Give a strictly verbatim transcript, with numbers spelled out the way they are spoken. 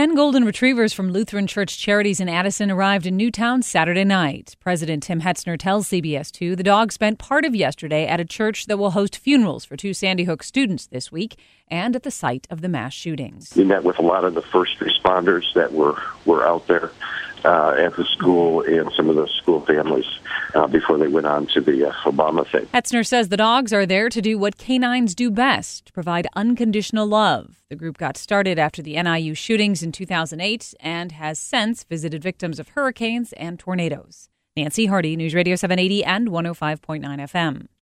ten golden retrievers from Lutheran Church Charities in Addison arrived in Newtown Saturday night. President Tim Hetzner tells C B S two the dogs spent part of yesterday at a church that will host funerals for two Sandy Hook students this week and at the site of the mass shootings. We met with a lot of the first responders that were, were out there uh, at the school and some of the school families uh, before they went on to the uh, Obama thing. Hetzner says the dogs are there to do what canines do best, provide unconditional love. The group got started after the N I U shootings in two thousand eight and has since visited victims of hurricanes and tornadoes. Nancy Hardy, News Radio seven eighty and one oh five point nine F M.